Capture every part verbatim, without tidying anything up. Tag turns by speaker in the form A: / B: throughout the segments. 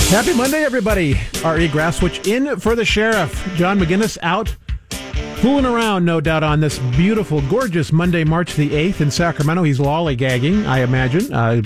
A: Happy Monday, everybody. R E. Grasswitch in for the sheriff. John McGinnis out fooling around, no doubt, on this beautiful, gorgeous Monday, March the eighth in Sacramento. He's lollygagging, I imagine. Uh,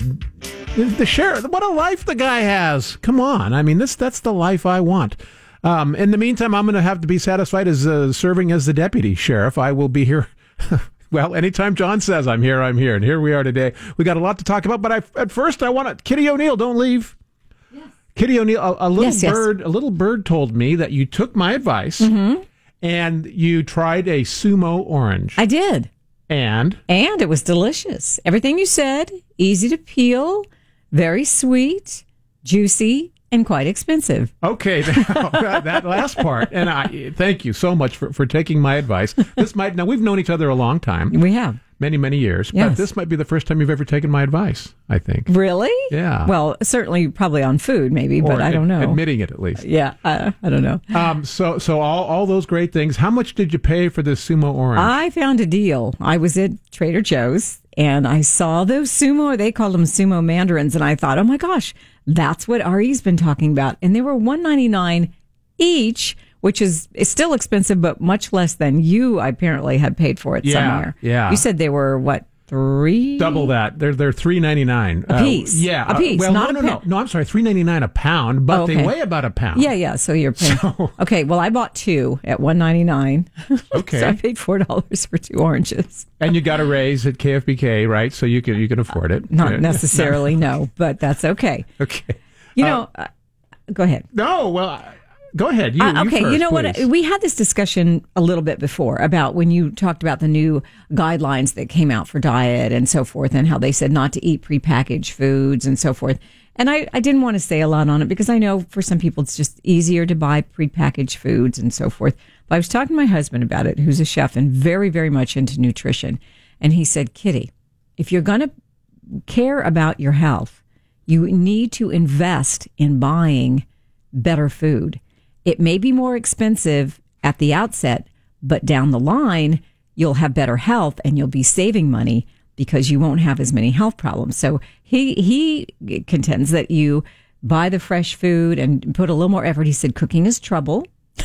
A: the sheriff, what a life the guy has. Come on. I mean, this that's the life I want. Um, in the meantime, I'm going to have to be satisfied as uh, serving as the deputy sheriff. I will be here. Well, anytime John says I'm here, I'm here. And here we are today. We got a lot to talk about. But I, at first, I want to, Kitty O'Neill, don't leave. Kitty O'Neill, a, a little
B: yes,
A: bird,
B: yes.
A: a little bird told me that you took my advice
B: mm-hmm.
A: and you tried a sumo orange.
B: I did.
A: And?
B: And it was delicious. Everything you said, easy to peel, very sweet, juicy, and quite expensive.
A: Okay, that, that last part. And I thank you so much for, for taking my advice. This might, now we've known each other a long time.
B: We have.
A: Many, many years.
B: Yes.
A: But this might be the first time you've ever taken my advice, I think.
B: Really?
A: Yeah.
B: Well, certainly probably on food, maybe, but
A: or
B: I don't know.
A: Admitting it, at least.
B: Yeah, uh, I don't know.
A: Um. So, so all, all those great things. How much did you pay for this sumo orange?
B: I found a deal. I was at Trader Joe's, and I saw those sumo, they called them sumo mandarins, and I thought, oh my gosh, that's what R E's been talking about. And they were one ninety-nine each, which is, is still expensive, but much less than you apparently had paid for it
A: yeah,
B: somewhere.
A: Yeah.
B: You said they were, what, three?
A: Double that. They're they're three ninety-nine
B: a piece.
A: Uh, yeah,
B: a piece.
A: Uh, well,
B: not
A: no,
B: a
A: no,
B: pound.
A: no, no. I'm sorry, three ninety-nine a pound, but
B: oh, okay.
A: they weigh about a pound.
B: Yeah, yeah. So you're paying.
A: So,
B: okay. Well, I bought two at one ninety-nine.
A: Okay.
B: So I paid four dollars for two oranges.
A: And you got a raise at K F B K, right? So you can you can afford it.
B: Not necessarily, no, but that's okay.
A: Okay.
B: You know, uh, go ahead.
A: No, well. I, Go ahead. You,
B: uh, okay,
A: you, first,
B: you know
A: please.
B: what? We had this discussion a little bit before about when you talked about the new guidelines that came out for diet and so forth, and how they said not to eat prepackaged foods and so forth. And I, I didn't want to say a lot on it because I know for some people it's just easier to buy prepackaged foods and so forth. But I was talking to my husband about it, who's a chef and very, very much into nutrition. And he said, Kitty, if you're going to care about your health, you need to invest in buying better food. It may be more expensive at the outset, but down the line, you'll have better health and you'll be saving money because you won't have as many health problems. So he he contends that you buy the fresh food and put a little more effort. He said cooking is trouble.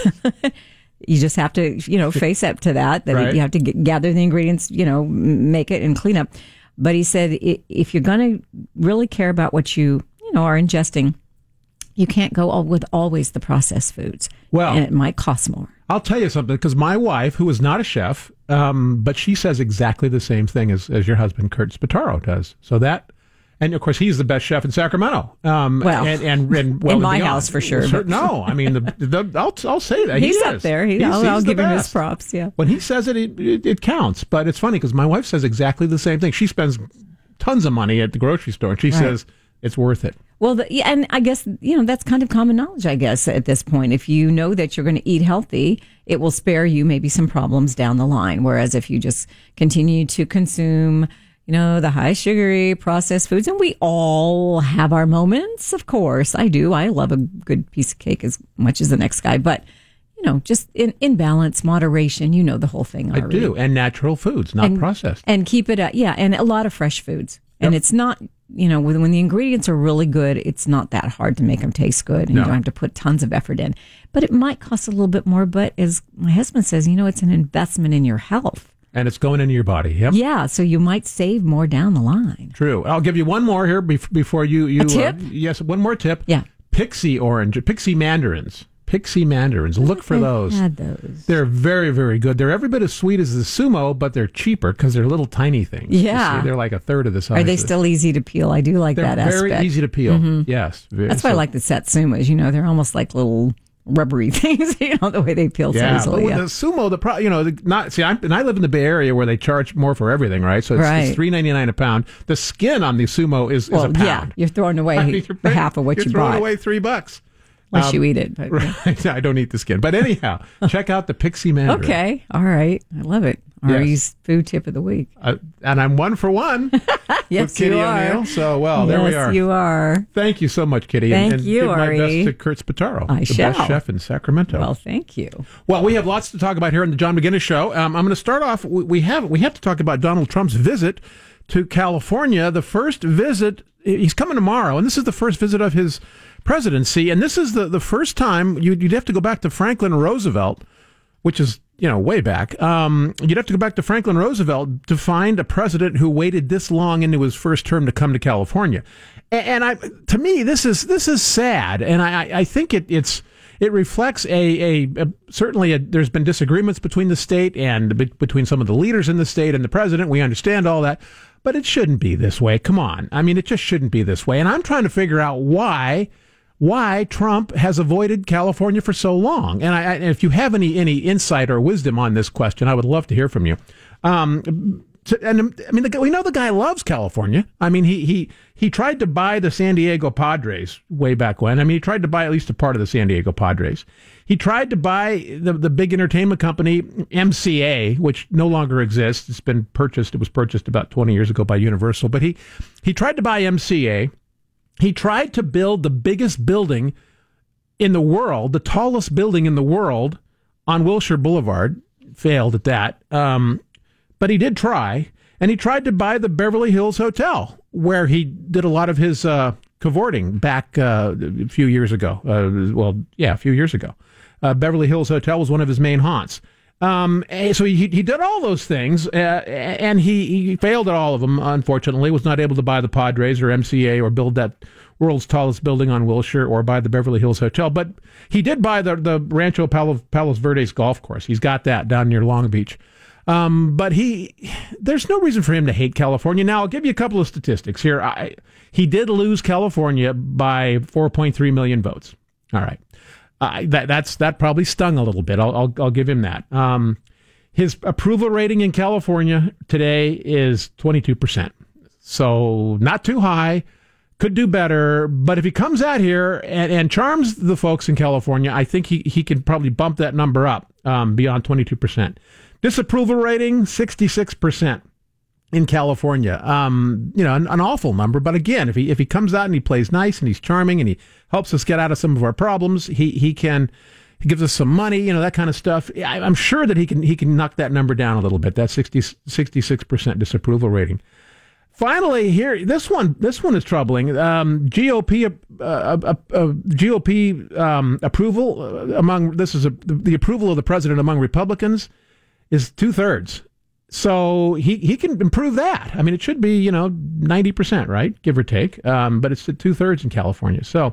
B: You just have to, you know, face up to that, that
A: right.
B: You have to get, gather the ingredients, you know, make it and clean up. But he said if you're going to really care about what you, you know, are ingesting, you can't go all with always the processed foods.
A: Well,
B: and it might cost more.
A: I'll tell you something, because my wife, who is not a chef, um, but she says exactly the same thing as, as your husband, Kurt Spataro, does. So that, and of course, he's the best chef in Sacramento. Um,
B: well,
A: and, and, and well,
B: in my
A: beyond.
B: house for sure.
A: But, no, I mean, the, the, I'll I'll say that
B: he's
A: he
B: up
A: is.
B: there. He,
A: he's,
B: I'll,
A: he's
B: I'll give
A: best.
B: him his props. Yeah,
A: when he says it, it, it, it counts. But it's funny because my wife says exactly the same thing. She spends tons of money at the grocery store, and she
B: right.
A: says it's worth it.
B: Well, the, yeah, and I guess, you know, that's kind of common knowledge, I guess, at this point. If you know that you're going to eat healthy, it will spare you maybe some problems down the line. Whereas if you just continue to consume, you know, the high sugary processed foods, and we all have our moments, of course. I do. I love a good piece of cake as much as the next guy. But, you know, just in, in balance, moderation, you know the whole thing already.
A: I do. And natural foods, not
B: and,
A: processed.
B: And keep it, uh, yeah, and a lot of fresh foods. And yep. It's not, you know, when, when the ingredients are really good, it's not that hard to make them taste good. And
A: no.
B: You don't have to put tons of effort in. But it might cost a little bit more. But as my husband says, you know, it's an investment in your health.
A: And it's going into your body. Yep.
B: Yeah, so you might save more down the line.
A: True. I'll give you one more here bef- before you... you
B: a tip?
A: Uh, yes, one more tip.
B: Yeah.
A: Pixie orange, Pixie mandarins. Pixie mandarins. Look for
B: I've
A: those.
B: had those.
A: They're very, very good. They're every bit as sweet as the sumo, but they're cheaper because they're little tiny things.
B: Yeah.
A: You see, they're like a third of the size.
B: Are they still easy to peel? I do like
A: they're
B: that aspect.
A: They're very easy to peel. Mm-hmm. Yes.
B: That's why so, I like the satsumas. You know, they're almost like little rubbery things, you know, the way they peel
A: yeah,
B: so easily.
A: But
B: yeah,
A: the sumo, the pro, you know, the, not see, I'm, and I live in the Bay Area where they charge more for everything, right? So it's,
B: right.
A: it's three ninety-nine a pound. The skin on the sumo is,
B: well,
A: is a pound.
B: Yeah, you're throwing away
A: I mean, you're,
B: half of what
A: you're
B: you
A: throwing
B: bought.
A: away three bucks.
B: Unless
A: um,
B: you eat it. But,
A: right.
B: yeah.
A: I don't eat the skin. But anyhow, check out the Pixie Mandarin.
B: Okay. All right. I love it. Ari's yes. food tip of the week.
A: Uh, and I'm one for one
B: yes,
A: with Kitty
B: you are.
A: O'Neill. So, well,
B: yes,
A: there we are.
B: you are.
A: Thank you so much, Kitty.
B: Thank
A: and, and
B: you,
A: give
B: Ari.
A: my best to Kurt Spataro,
B: I
A: the
B: shall.
A: best chef in Sacramento.
B: Well, thank you.
A: Well, we have lots to talk about here on the John McGinnis Show. Um, I'm going to start off. We, we have we have to talk about Donald Trump's visit to California. The first visit. He's coming tomorrow, and this is the first visit of his presidency. And this is the, the first time you'd, you'd have to go back to Franklin Roosevelt, which is, you know, way back. Um, you'd have to go back to Franklin Roosevelt to find a president who waited this long into his first term to come to California. And, and I, to me, this is this is sad. And I, I think it, it's it reflects a, a, a certainly a, there's been disagreements between the state and be, between some of the leaders in the state and the president. We understand all that. But it shouldn't be this way. Come on. I mean, it just shouldn't be this way. And I'm trying to figure out why why Trump has avoided California for so long. And, I, and if you have any any insight or wisdom on this question, I would love to hear from you. Um, to, and I mean, the, we know the guy loves California. I mean, he he he tried to buy the San Diego Padres way back when. I mean, he tried to buy at least a part of the San Diego Padres. He tried to buy the, the big entertainment company M C A, which no longer exists. It's been purchased. It was purchased about twenty years ago by Universal. But he, he tried to buy M C A. He tried to build the biggest building in the world, the tallest building in the world on Wilshire Boulevard. Failed at that. Um, but he did try. And he tried to buy the Beverly Hills Hotel, where he did a lot of his uh, cavorting back uh, a few years ago. Uh, well, yeah, a few years ago. Uh, Beverly Hills Hotel was one of his main haunts. Um, so he he did all those things, uh, and he, he failed at all of them, unfortunately. Was not able to buy the Padres or M C A or build that world's tallest building on Wilshire or buy the Beverly Hills Hotel. But he did buy the, the Rancho Palos, Palos Verdes golf course. He's got that down near Long Beach. Um, but he, there's no reason for him to hate California. Now, I'll give you a couple of statistics here. I, he did lose California by four point three million votes. All right. Uh, that that's that probably stung a little bit. I'll I'll, I'll give him that. Um, his approval rating in California today is twenty-two percent, so not too high. Could do better, but if he comes out here and, and charms the folks in California, I think he he can probably bump that number up um, beyond twenty-two percent. Disapproval rating sixty-six percent in California. Um, you know, an, an awful number, but again, if he if he comes out and he plays nice and he's charming and he helps us get out of some of our problems, he he can he gives us some money, you know, that kind of stuff. I, I'm sure that he can he can knock that number down a little bit. That sixty, sixty-six percent disapproval rating. Finally, here this one this one is troubling. Um, G O P uh, uh, uh, G O P um, approval uh, among this is a, the approval of the president among Republicans is two thirds. So he, he can improve that. I mean, it should be, you know, ninety percent, right? Give or take. Um, but it's at two-thirds in California. So,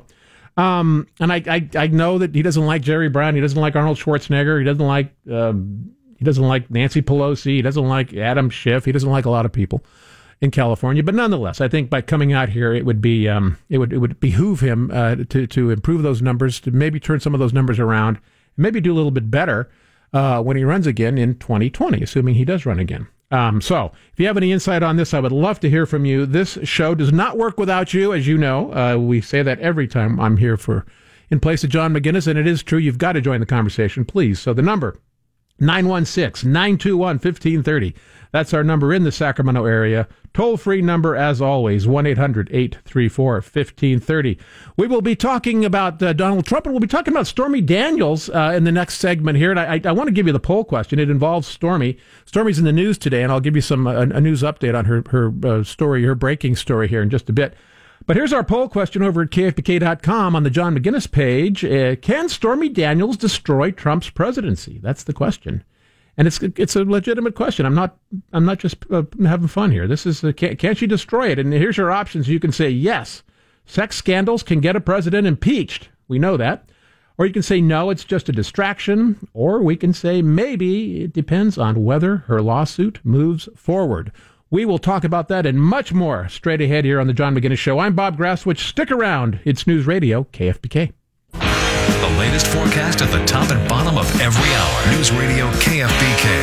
A: um, and I, I I know that he doesn't like Jerry Brown. He doesn't like Arnold Schwarzenegger. He doesn't like um, he doesn't like Nancy Pelosi. He doesn't like Adam Schiff. He doesn't like a lot of people in California. But nonetheless, I think by coming out here, it would be um, it would it would behoove him uh, to to improve those numbers, to maybe turn some of those numbers around, maybe do a little bit better Uh, when he runs again in twenty twenty, assuming he does run again. Um, so, if you have any insight on this, I would love to hear from you. This show does not work without you, as you know. Uh, we say that every time I'm here for in place of John McGinnis, and it is true. You've got to join the conversation, please. So the number, nine one six, nine two one, one five three zero. That's our number in the Sacramento area. Toll-free number, as always, one eight hundred, eight three four, one five three zero. We will be talking about uh, Donald Trump, and we'll be talking about Stormy Daniels uh, in the next segment here. And I, I, I want to give you the poll question. It involves Stormy. Stormy's in the news today, and I'll give you some uh, a news update on her, her uh, story, her breaking story here in just a bit. But here's our poll question over at K F B K dot com on the John McGinnis page. Uh, can Stormy Daniels destroy Trump's presidency? That's the question. And it's it's a legitimate question. I'm not I'm not just uh, having fun here. This is a, can, can she destroy it? And here's your options. You can say yes, sex scandals can get a president impeached. We know that. Or you can say no, it's just a distraction. Or we can say maybe it depends on whether her lawsuit moves forward. We will talk about that and much more straight ahead here on the John McGinnis Show. I'm Bob Grasswich. Stick around. It's News Radio K F B K.
C: The latest forecast at the top and bottom of every hour. News Radio K F B K.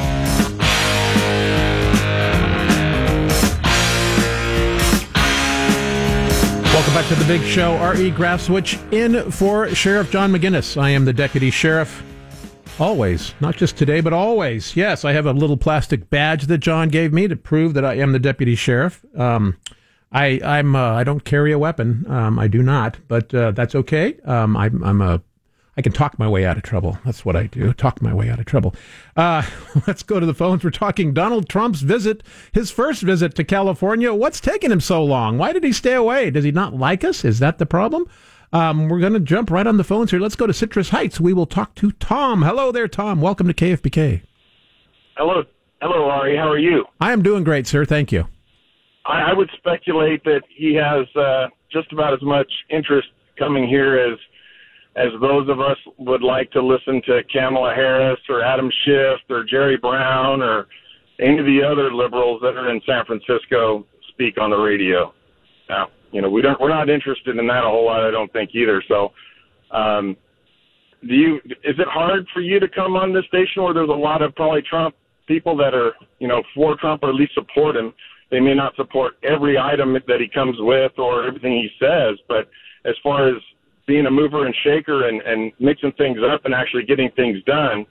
A: Welcome back to the big show. R E. Grasswich in for Sheriff John McGinnis. I am the deputy sheriff. Always. Not just today, but always. Yes, I have a little plastic badge that John gave me to prove that I am the deputy sheriff. Um, I I'm uh, I don't carry a weapon. Um, I do not, but uh, that's okay. Um, I'm I'm a I can talk my way out of trouble. That's what I do. Talk my way out of trouble. Uh, let's go to the phones. We're talking Donald Trump's visit, his first visit to California. What's taking him so long? Why did he stay away? Does he not like us? Is that the problem? Um, we're going to jump right on the phones here. Let's go to Citrus Heights. We will talk to Tom. Hello there, Tom. Welcome to K F B K.
D: Hello, hello, Ari. How are you?
A: I am doing great, sir. Thank you.
D: I, I would speculate that he has uh, just about as much interest coming here as as those of us would like to listen to Kamala Harris or Adam Schiff or Jerry Brown or any of the other liberals that are in San Francisco speak on the radio. Now, you know, we don't, we're not interested in that a whole lot, I don't think either. So, um, do you, is it hard for you to come on this station where there's a lot of probably Trump people that are, you know, for Trump or at least support him? They may not support every item that he comes with or everything he says, but as far as being a mover and shaker and, and mixing things up and actually getting things done,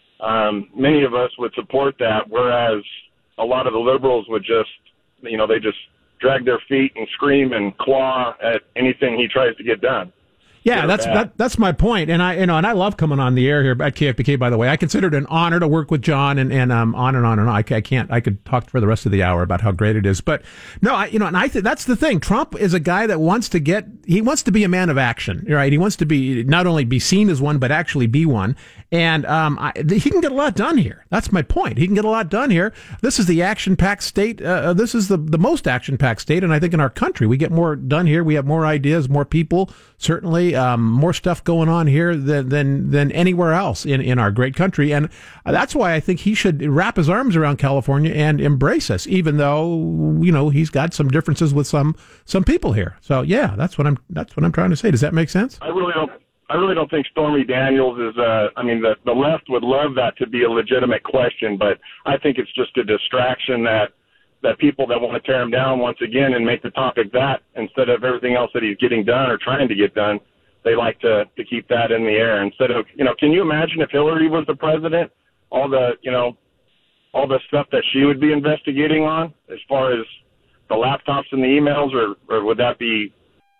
D: um, many of us would support that, whereas a lot of the liberals would just, you know, they just drag their feet and scream and claw at anything he tries to get done.
A: Yeah, that's that, that's my point, and I you know, and I love coming on the air here at K F B K. By the way, I consider it an honor to work with John, and and um, on and on and on. I, I can't, I could talk for the rest of the hour about how great it is, but no, I, you know, and I think that's the thing. Trump is a guy that wants to get, he wants to be a man of action, right? He wants to be not only be seen as one, but actually be one, and um, I, he can get a lot done here. That's my point. He can get a lot done here. This is the action-packed state. Uh, this is the the most action-packed state, and I think in our country we get more done here. We have more ideas, more people, certainly. Um, more stuff going on here than, than than anywhere else in, in our great country. And that's why I think he should wrap his arms around California and embrace us, even though, you know, he's got some differences with some some people here. So, yeah, that's what I'm that's what I'm trying to say. Does that make sense?
D: I really don't I really don't think Stormy Daniels is, uh, I mean, the, the left would love that to be a legitimate question, but I think it's just a distraction that that people that want to tear him down once again and make the topic that instead of everything else that he's getting done or trying to get done, they like to, to keep that in the air instead of, you know, can you imagine if Hillary was the president, all the, you know, all the stuff that she would be investigating on as far as the laptops and the emails, or, or would that be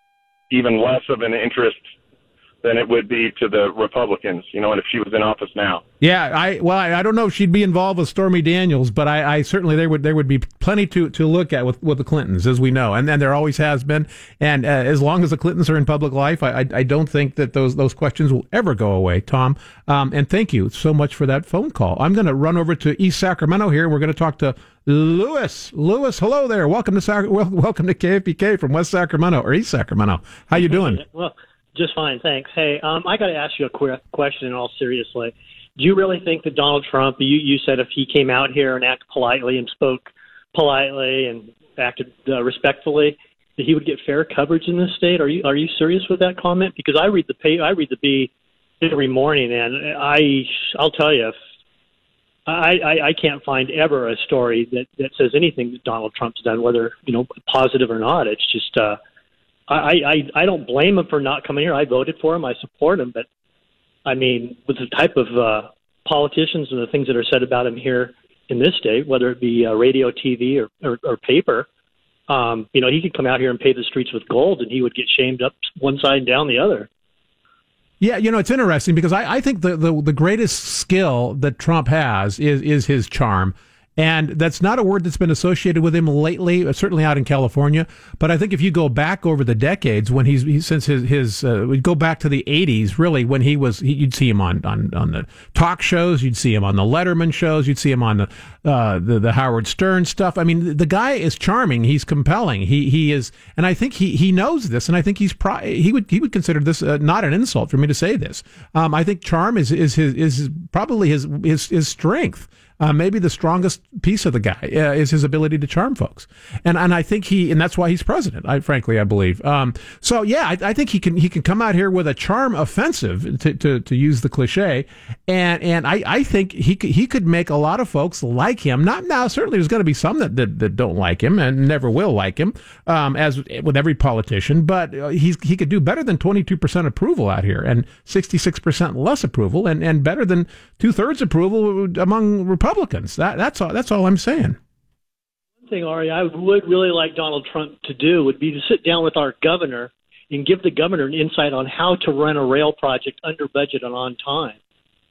D: even less of an interest than it would be to the Republicans, you know, and if she was in office now?
A: Yeah, I well, I, I don't know if she'd be involved with Stormy Daniels, but I, I certainly there would there would be plenty to, to look at with, with the Clintons, as we know, and and there always has been. And uh, as long as the Clintons are in public life, I, I I don't think that those those questions will ever go away, Tom. Um, and thank you so much for that phone call. I'm going to run over to East Sacramento here. We're going to talk to Lewis. Lewis, hello there. Welcome to Sac- well, welcome to K F B K from West Sacramento or East Sacramento. How you doing?
E: Well, just fine, thanks. Hey, um, I got to ask you a qu- question in all seriously. Do you really think that Donald Trump, you, you said if he came out here and acted politely and spoke politely and acted uh, respectfully, that he would get fair coverage in this state? Are you are you serious with that comment? Because I read the pay, I read the B every morning, and I I'll tell you, if, I, I I can't find ever a story that, that says anything that Donald Trump's done, whether you know positive or not. It's just. Uh, I, I I don't blame him for not coming here. I voted for him. I support him. But, I mean, with the type of uh, politicians and the things that are said about him here in this state, whether it be uh, radio, T V, or, or, or paper, um, you know, he could come out here and pave the streets with gold, and he would get shamed up one side and down the other.
A: Yeah, you know, it's interesting because I, I think the, the, the greatest skill that Trump has is is his charm. And that's not a word that's been associated with him lately, certainly out in California. But I think if you go back over the decades, when he's he, since his his uh, we go back to the eighties, really, when he was, he, you'd see him on, on on the talk shows, you'd see him on the Letterman shows, you'd see him on the uh, the, the Howard Stern stuff. I mean, the, the guy is charming, he's compelling, he he is, and I think he he knows this, and I think he's pro- he would he would consider this uh, not an insult for me to say this. Um, I think charm is is his is probably his his his strength. Uh, maybe the strongest piece of the guy uh, is his ability to charm folks, and and I think he and that's why he's president. I frankly I believe. Um, so yeah, I, I think he can he can come out here with a charm offensive to to, to use the cliche, and and I, I think he could, he could make a lot of folks like him. Not now, certainly there's going to be some that, that that don't like him and never will like him, um, as with every politician. But he's he could do better than twenty-two percent approval out here, and sixty-six percent less approval, and, and better than two thirds approval among Republicans. That that's all. That's all I'm saying.
E: One thing, Ari, I would really like Donald Trump to do would be to sit down with our governor and give the governor an insight on how to run a rail project under budget and on time.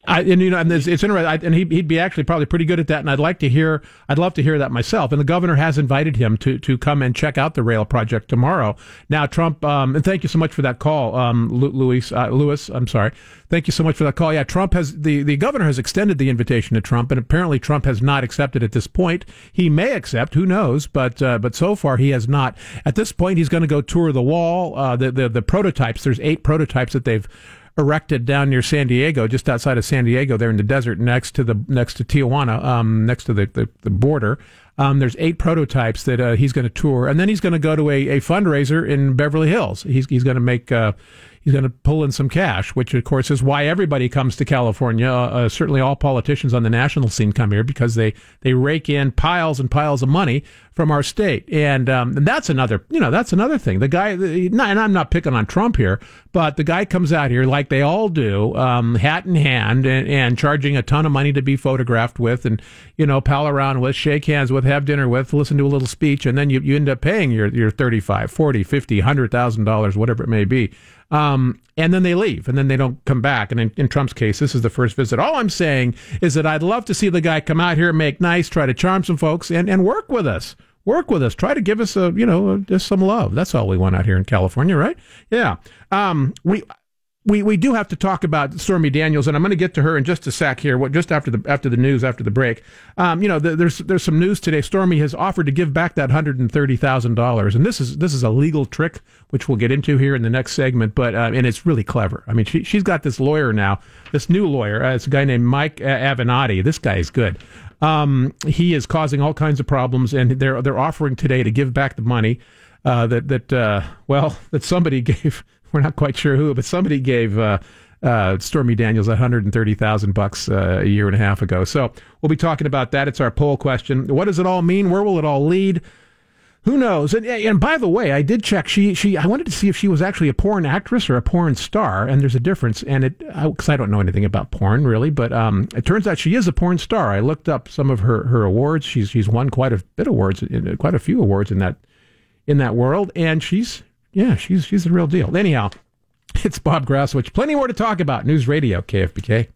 A: I, and you know, and it's, it's interesting. I, and he, he'd be actually probably pretty good at that. And I'd like to hear, I'd love to hear that myself. And the governor has invited him to to come and check out the rail project tomorrow. Now, Trump, um, and thank you so much for that call, um, Louis. Uh, Louis, I'm sorry. Thank you so much for that call. Yeah, Trump has the the governor has extended the invitation to Trump, and apparently Trump has not accepted at this point. He may accept, who knows? But uh, but so far he has not. At this point, he's going to go tour the wall, uh, the the the prototypes. There's eight prototypes that they've erected down near San Diego, just outside of San Diego, there in the desert next to the next to Tijuana, um, next to the, the, the border. Um, there's eight prototypes that uh, he's going to tour, and then he's going to go to a, a fundraiser in Beverly Hills. He's he's going to make uh, he's going to pull in some cash, which of course is why everybody comes to California. Uh, uh, certainly, all politicians on the national scene come here because they they rake in piles and piles of money from our state, and um, and that's another you know that's another thing. The guy, and I'm not picking on Trump here, but the guy comes out here like they all do, um, hat in hand, and, and charging a ton of money to be photographed with, and you know pal around with, shake hands with, have dinner with, listen to a little speech, and then you, you end up paying your your thirty-five, forty, fifty, one hundred thousand dollars, whatever it may be. Um, and then they leave, and then they don't come back. And in, in Trump's case, this is the first visit. All I'm saying is that I'd love to see the guy come out here, make nice, try to charm some folks, and, and work with us. Work with us. Try to give us a, you know, just some love. That's all we want out here in California, right? Yeah. Um, we. We we do have to talk about Stormy Daniels, and I'm going to get to her in just a sec here. What just after the after the news, after the break. Um, you know, the, there's there's some news today. Stormy has offered to give back that one hundred thirty thousand dollars, and this is this is a legal trick, which we'll get into here in the next segment. But uh, and it's really clever. I mean, she she's got this lawyer now, this new lawyer. Uh, it's a guy named Mike Avenatti. This guy is good. Um, he is causing all kinds of problems, and they're they're offering today to give back the money uh, that that uh, well that somebody gave. We're not quite sure who, but somebody gave uh, uh, Stormy Daniels one hundred thirty thousand bucks uh, a year and a half ago. So we'll be talking about that. It's our poll question. What does it all mean? Where will it all lead? Who knows? And, and by the way, I did check. She she I wanted to see if she was actually a porn actress or a porn star, and there's a difference. And it because I, I don't know anything about porn really, but um, it turns out she is a porn star. I looked up some of her, her awards. She's she's won quite a bit of awards, quite a few awards in that in that world, and she's. Yeah, she's she's the real deal. Anyhow, it's Bob Grasswich. Plenty more to talk about. News Radio, K F B K.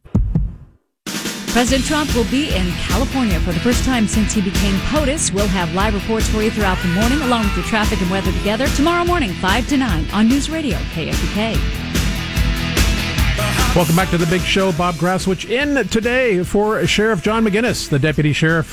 F: President Trump will be in California for the first time since he became POTUS. We'll have live reports for you throughout the morning, along with your traffic and weather together, tomorrow morning, five to nine, on News Radio, K F B K.
A: Welcome back to the big show. Bob Grasswich in today for Sheriff John McGinnis, the deputy sheriff.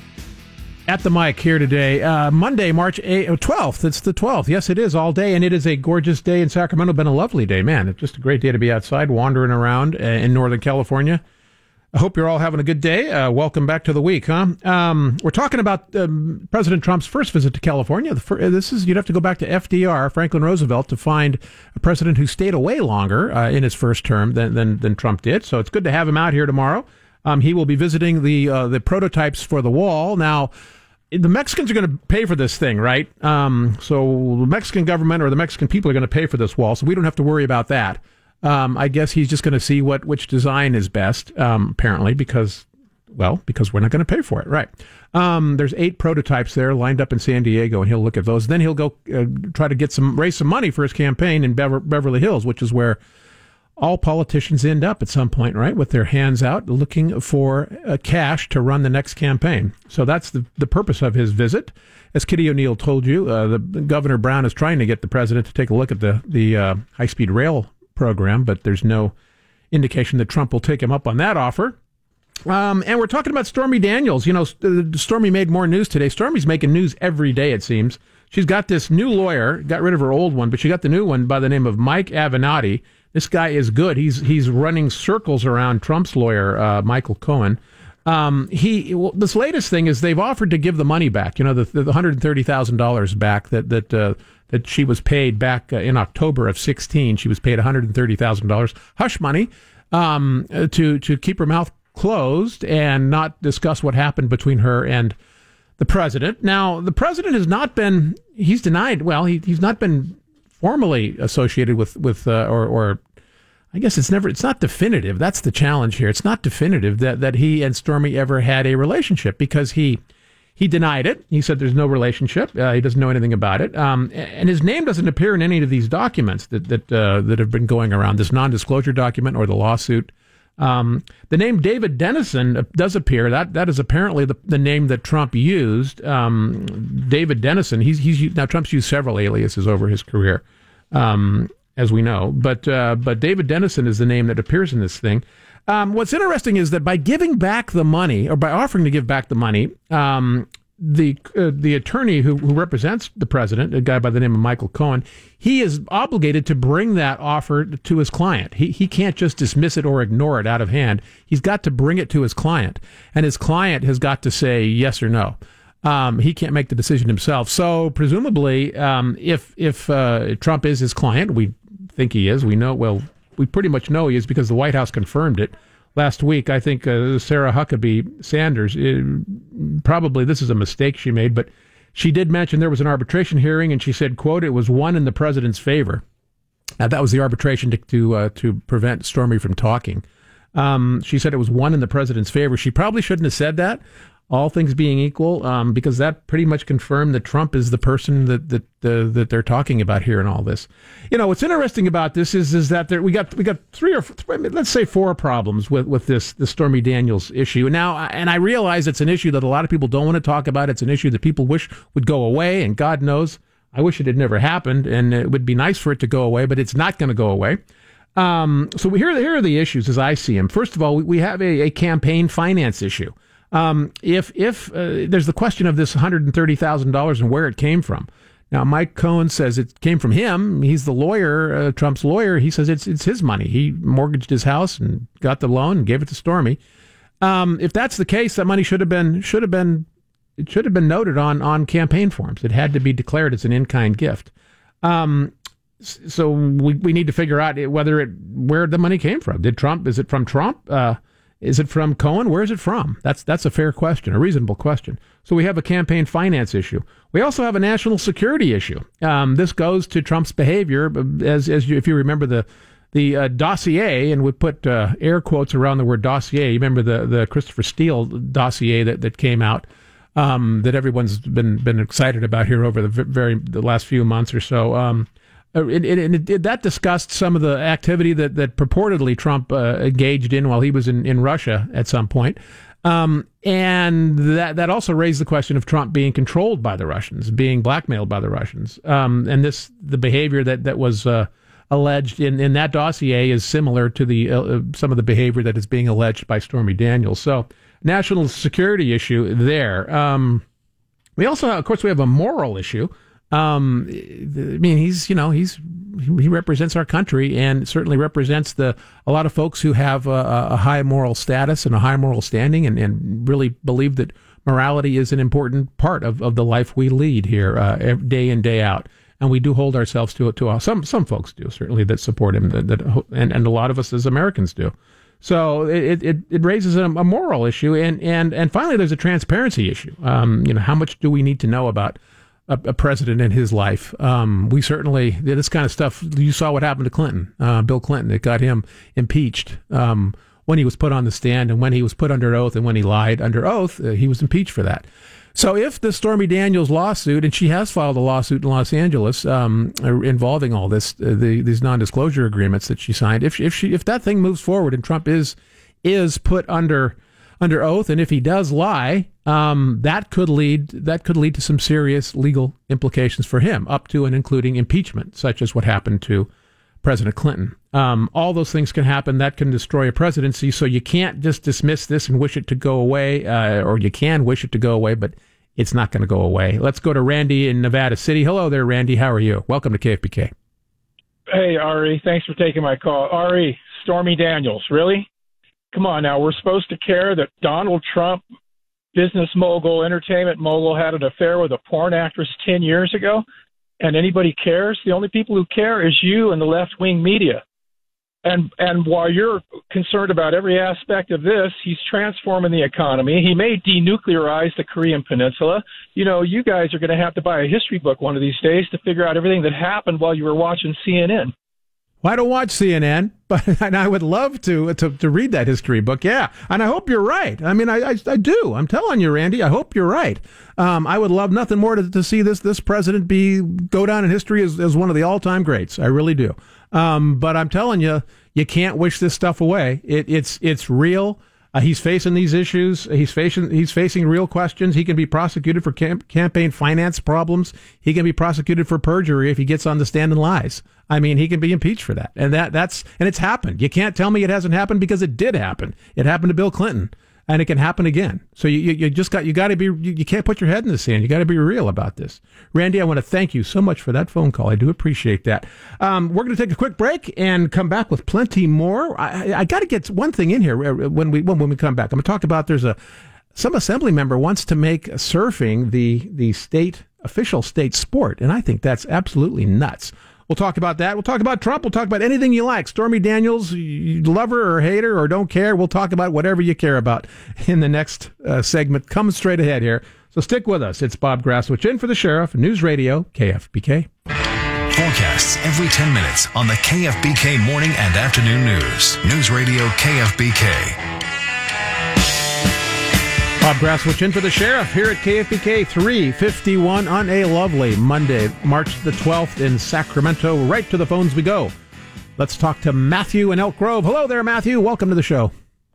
A: At the mic here today, uh, Monday, March twelfth. It's the twelfth. Yes, it is all day, and it is a gorgeous day in Sacramento. Been a lovely day, man. It's just a great day to be outside, wandering around uh, in Northern California. I hope you're all having a good day. Uh, welcome back to the week, huh? Um, we're talking about um, President Trump's first visit to California. The fir- this is you'd have to go back to F D R, Franklin Roosevelt, to find a president who stayed away longer uh, in his first term than, than than Trump did. So it's good to have him out here tomorrow. Um, he will be visiting the uh, the prototypes for the wall now. The Mexicans are going to pay for this thing, right? Um, so the Mexican government or the Mexican people are going to pay for this wall, so we don't have to worry about that. Um, I guess he's just going to see what which design is best, um, apparently, because, well, because we're not going to pay for it, right? Um, there's eight prototypes there lined up in San Diego, and he'll look at those. Then he'll go uh, try to get some raise some money for his campaign in Bever- Beverly Hills, which is where all politicians end up at some point, right, with their hands out looking for uh, cash to run the next campaign. So that's the, the purpose of his visit. As Kitty O'Neill told you, uh, the Governor Brown is trying to get the president to take a look at the, the uh, high-speed rail program, but there's no indication that Trump will take him up on that offer. Um, and we're talking about Stormy Daniels. You know, Stormy made more news today. Stormy's making news every day, it seems. She's got this new lawyer, got rid of her old one, but she got the new one by the name of Mike Avenatti. This guy is good. He's he's running circles around Trump's lawyer, uh, Michael Cohen. Um, he well, this latest thing is they've offered to give the money back. You know, the, the one hundred thirty thousand dollars back that that uh, that she was paid back uh, in October of sixteen. She was paid one hundred thirty thousand dollars hush money um, to to keep her mouth closed and not discuss what happened between her and the president. Now, the president has not been. He's denied. Well, he he's not been formally associated with with uh, or or. I guess it's never, it's not definitive. That's the challenge here. It's not definitive that, that he and Stormy ever had a relationship because he he denied it. He said there's no relationship. Uh, he doesn't know anything about it. Um, and his name doesn't appear in any of these documents that that uh, that have been going around, this non-disclosure document or the lawsuit Um, the name David Dennison does appear. That that is apparently the, the name that Trump used. Um, David Dennison. He's he's now Trump's used several aliases over his career, um, as we know. But uh, but David Dennison is the name that appears in this thing. Um, what's interesting is that by giving back the money, or by offering to give back the money, um, the uh, the attorney who, who represents the president, a guy by the name of Michael Cohen, he is obligated to bring that offer to his client. He he can't just dismiss it or ignore it out of hand. He's got to bring it to his client, and his client has got to say yes or no. Um, he can't make the decision himself. So presumably, um, if if uh, Trump is his client, we think he is. We know well. We pretty much know he is because the White House confirmed it. Last week, I think uh, Sarah Huckabee Sanders, it, probably this is a mistake she made, but she did mention there was an arbitration hearing, and she said, quote, it was won in the president's favor. Now, that was the arbitration to to, uh, to prevent Stormy from talking. Um, she said it was won in the president's favor. She probably shouldn't have said that, all things being equal, um, because that pretty much confirmed that Trump is the person that that uh, that they're talking about here in all this. You know, what's interesting about this is is that there, we got we got three or four, let's say four problems with with this the Stormy Daniels issue. Now, and I realize it's an issue that a lot of people don't want to talk about. It's an issue that people wish would go away, and God knows, I wish it had never happened, and it would be nice for it to go away, but it's not going to go away. Um, so here, here are the issues as I see them. First of all, we, we have a, a campaign finance issue. Um, if if uh, there's the question of this one hundred thirty thousand dollars and where it came from. Now, Mike Cohen says it came from him. He's the lawyer, uh, Trump's lawyer. He says it's it's his money. He mortgaged his house and got the loan and gave it to Stormy. Um, if that's the case, that money should have been should have been it should have been noted on on campaign forms. It had to be declared as an in-kind gift. Um, so we we need to figure out whether it where the money came from. Did Trump? Is it from Trump? Uh, Is it from Cohen? Where is it from? That's that's a fair question, a reasonable question. So we have a campaign finance issue. We also have a national security issue. Um, this goes to Trump's behavior, as as you, if you remember the the uh, dossier, and we put uh, air quotes around the word dossier. You remember the the Christopher Steele dossier that, that came out um, that everyone's been been excited about here over the very the last few months or so. Um, It, it, it, it, that discussed some of the activity that, that purportedly Trump uh, engaged in while he was in, in Russia at some point. Um, and that, that also raised the question of Trump being controlled by the Russians, being blackmailed by the Russians. Um, and this the behavior that, that was uh, alleged in, in that dossier is similar to the uh, some of the behavior that is being alleged by Stormy Daniels. So national security issue there. Um, we also, have, of course, we have a moral issue. Um, I mean, he's, you know, he's, he represents our country and certainly represents the, a lot of folks who have a, a high moral status and a high moral standing and, and really believe that morality is an important part of, of the life we lead here, uh, every day in, day out. And we do hold ourselves to it, to uh, some, some folks do certainly that support him that, that and, and a lot of us as Americans do. So it, it, it raises a, a moral issue. And, and, and finally, there's a transparency issue. Um, you know, how much do we need to know about A, a president in his life? Um, we certainly, this kind of stuff, you saw what happened to Clinton, uh, Bill Clinton. It got him impeached um, when he was put on the stand and when he was put under oath and when he lied under oath, uh, he was impeached for that. So if the Stormy Daniels lawsuit, and she has filed a lawsuit in Los Angeles um, involving all this, uh, the, these non-disclosure agreements that she signed, if, if, she, if that thing moves forward and Trump is is put under under oath, and if he does lie, um, that could lead that could lead to some serious legal implications for him, up to and including impeachment, such as what happened to President Clinton. Um, all those things can happen. That can destroy a presidency. So you can't just dismiss this and wish it to go away, uh, or you can wish it to go away, but it's not going to go away. Let's go to Randy in Nevada City. Hello there, Randy. How are you? Welcome to K F B K.
G: Hey, Ari. Thanks for taking my call. Ari, Stormy Daniels, really? Come on now, we're supposed to care that Donald Trump, business mogul, entertainment mogul, had an affair with a porn actress ten years ago, and anybody cares? The only people who care is you and the left-wing media. And and while you're concerned about every aspect of this, he's transforming the economy. He may denuclearize the Korean Peninsula. You know, you guys are going to have to buy a history book one of these days to figure out everything that happened while you were watching C N N.
A: Well, I don't watch C N N, but and I would love to, to to read that history book. Yeah, and I hope you're right. I mean, I I, I do. I'm telling you, Randy. I hope you're right. Um, I would love nothing more to, to see this this president be go down in history as, as one of the all time greats. I really do. Um, but I'm telling you, you can't wish this stuff away. It, it's it's real. Uh, he's facing these issues. He's facing he's facing real questions. He can be prosecuted for camp- campaign finance problems. He can be prosecuted for perjury if he gets on the stand and lies. I mean, he can be impeached for that. And that that's and it's happened. You can't tell me it hasn't happened, because it did happen. It happened to Bill Clinton, and it can happen again. So you you, you just got you got to be you, you can't put your head in the sand. You got to be real about this. Randy, I want to thank you so much for that phone call. I do appreciate that. Um, we're going to take a quick break and come back with plenty more. I, I got to get one thing in here when we when, when we come back. I'm going to talk about there's a some assembly member wants to make surfing the the state official state sport, and I think that's absolutely nuts. We'll talk about that. We'll talk about Trump. We'll talk about anything you like. Stormy Daniels, you love her or hate her or don't care. We'll talk about whatever you care about in the next uh, segment. Come straight ahead here. So stick with us. It's Bob Graswich in for the Sheriff, News Radio, K F B K.
C: Forecasts every ten minutes on the K F B K Morning and Afternoon News. News Radio K F B K.
A: Bob Graswich in for the Sheriff here at K F B K three fifty-one on a lovely Monday, March the twelfth in Sacramento. Right to the phones we go. Let's talk to Matthew in Elk Grove. Hello there, Matthew. Welcome to the show.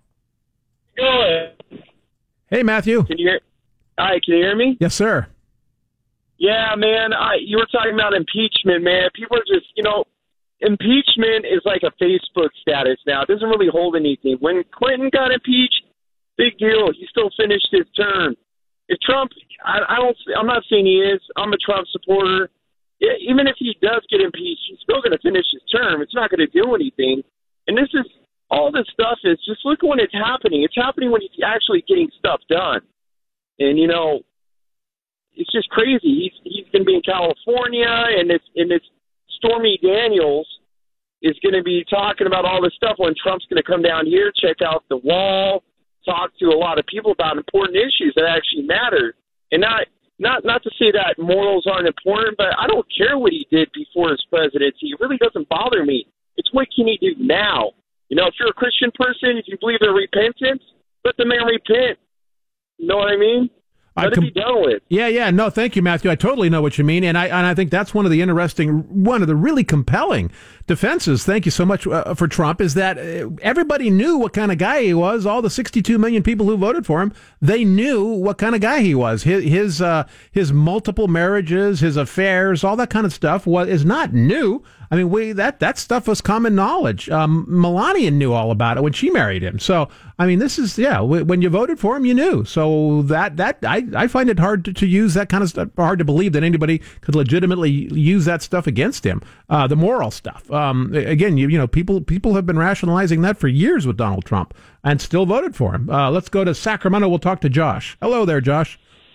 H: Good.
A: Hey, Matthew.
H: Can you hear? Hi, can you hear me?
A: Yes, sir.
H: Yeah, man. I, you were talking about impeachment, man. People are just, you know, impeachment is like a Facebook status now. It doesn't really hold anything. When Clinton got impeached, big deal. He still finished his term. If Trump, I, I don't, I'm not saying he is. I'm a Trump supporter. Yeah, even if he does get impeached, he's still going to finish his term. It's not going to do anything. And this is all this stuff is just look when it's happening. It's happening when he's actually getting stuff done. And you know, it's just crazy. He's he's going to be in California, and it's and it's Stormy Daniels is going to be talking about all this stuff when Trump's going to come down here, check out the wall, talk to a lot of people about important issues that actually matter. And not not not to say that morals aren't important, but I don't care what he did before his presidency. It really doesn't bother me. It's what can he do now? You know, if you're a Christian person, if you believe in repentance, let the man repent. You know what I mean? Let com- it be done with.
A: Yeah, yeah. No, thank you, Matthew. I totally know what you mean. And I and I think that's one of the interesting, one of the really compelling defenses, thank you so much uh, for Trump, is that everybody knew what kind of guy he was. All the sixty-two million people who voted for him, they knew what kind of guy he was. His his, uh, his multiple marriages, his affairs, all that kind of stuff was is not new. I mean, we that that stuff was common knowledge. Um, Melania knew all about it when she married him. So, I mean, this is yeah. When you voted for him, you knew. So that that I, I find it hard to, to use that kind of stuff. Hard to believe that anybody could legitimately use that stuff against him. Uh, the moral stuff. Um, again, you you know, people people have been rationalizing that for years with Donald Trump and still voted for him. Uh, let's go to Sacramento. We'll talk to Josh. Hello there, Josh.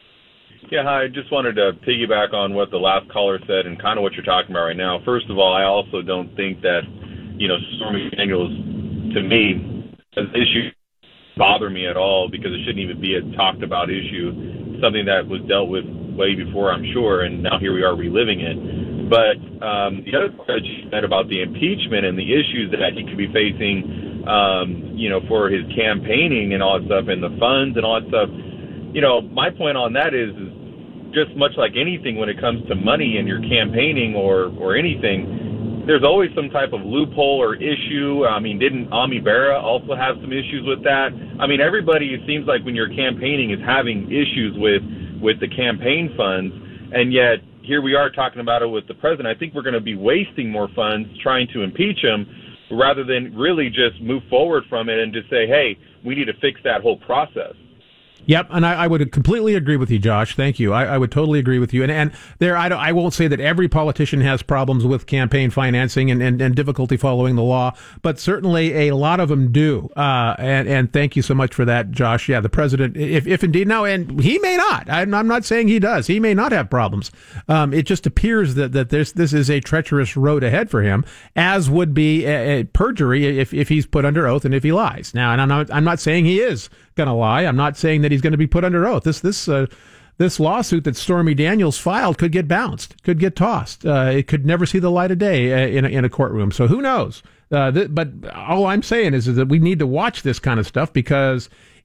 I: Yeah, hi. I just wanted to piggyback on what the last caller said and kind of what you're talking about right now. First of all, I also don't think that, you know, Stormy Daniels, to me, as issue bother me at all because it shouldn't even be a talked about issue, something that was dealt with way before, I'm sure, and now here we are reliving it. But um, the other part that you said about the impeachment and the issues that he could be facing, um, you know, for his campaigning and all that stuff and the funds and all that stuff, you know, my point on that is, is just much like anything when it comes to money and you're campaigning or, or anything, there's always some type of loophole or issue. I mean, didn't Ami Bera also have some issues with that? I mean, everybody, it seems like when you're campaigning is having issues with, with the campaign funds, and yet here we are talking about it with the president. I think we're going to be wasting more funds trying to impeach him rather than really just move forward from it and just say, hey, we need to fix that whole process.
A: Yep, and I, I would completely agree with you, Josh. Thank you. I, I would totally agree with you. And and there, I, don't, I won't say that every politician has problems with campaign financing and, and, and difficulty following the law, but certainly a lot of them do. Uh, and, and thank you so much for that, Josh. Yeah, the president, if, if indeed now, and he may not. I'm, I'm not saying he does. He may not have problems. Um, it just appears that that this this is a treacherous road ahead for him, as would be a, a perjury if if he's put under oath and if he lies. Now, and I'm not I'm not saying he is going to lie. I'm not saying that he's going to be put under oath. This this uh, this lawsuit that Stormy Daniels filed could get bounced, could get tossed. Uh, it could never see the light of day uh, in a, in a courtroom. So who knows? Uh, th- but all I'm saying is, is that we need to watch this kind of stuff because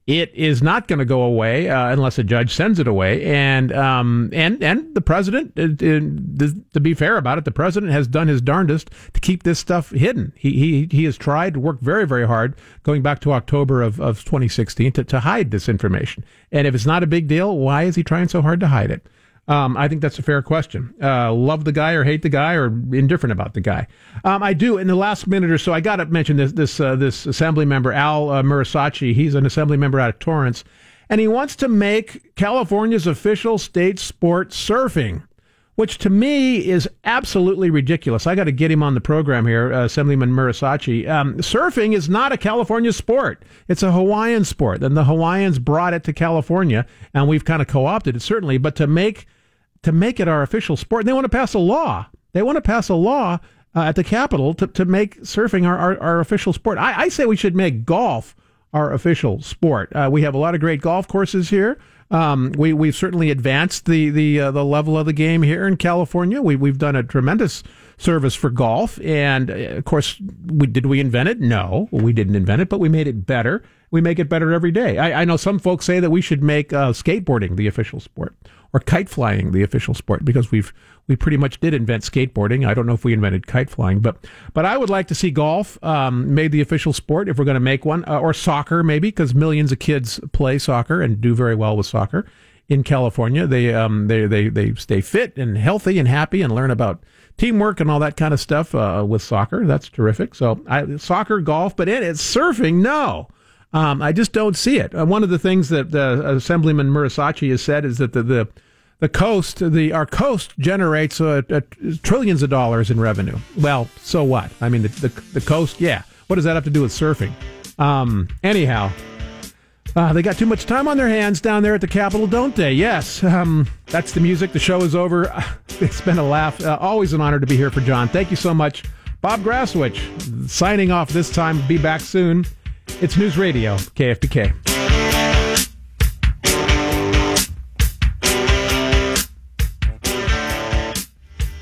A: It is not going to go away uh, unless a judge sends it away. And um, and and the president, uh, uh, to be fair about it, the president has done his darndest to keep this stuff hidden. He he he has tried to work very, very hard, going back to October of, of twenty sixteen, to, to hide this information. And if it's not a big deal, why is he trying so hard to hide it? Um, I think that's a fair question. Uh, love the guy or hate the guy or indifferent about the guy. Um, I do. In the last minute or so, I got to mention this this uh, this assembly member, Al uh, Murasacci. He's an assembly member out of Torrance, and he wants to make California's official state sport surfing, which to me is absolutely ridiculous. I got to get him on the program here, uh, Assemblyman Murasacci. Um, surfing is not a California sport. It's a Hawaiian sport, and the Hawaiians brought it to California, and we've kind of co-opted it, certainly. But to make to make it our official sport, they want to pass a law. They want to pass a law uh, at the Capitol to, to make surfing our, our, our official sport. I, I say we should make golf our official sport. Uh, we have a lot of great golf courses here. Um, we, we've certainly advanced the the uh, the level of the game here in California. We, we've done a tremendous service for golf. And, uh, of course, we, did we invent it? No, we didn't invent it, but we made it better. We make it better every day. I, I know some folks say that we should make uh, skateboarding the official sport or kite flying the official sport because we've we pretty much did invent skateboarding. I don't know if we invented kite flying, but but I would like to see golf um, made the official sport if we're going to make one, uh, or soccer maybe, because millions of kids play soccer and do very well with soccer in California. They um they they they stay fit and healthy and happy and learn about teamwork and all that kind of stuff uh, with soccer. That's terrific. So I, soccer, golf, but it, it's surfing. No. Um, I just don't see it. Uh, one of the things that uh, Assemblyman Murasacci has said is that the, the the coast, the our coast generates uh, uh, trillions of dollars in revenue. Well, so what? I mean, the, the the coast, yeah. What does that have to do with surfing? Um, anyhow, uh, they got too much time on their hands down there at the Capitol, don't they? Yes. Um, that's the music. The show is over. It's been a laugh. Uh, always an honor to be here for John. Thank you so much. Bob Graswich signing off this time. Be back soon. It's News Radio, K F B K.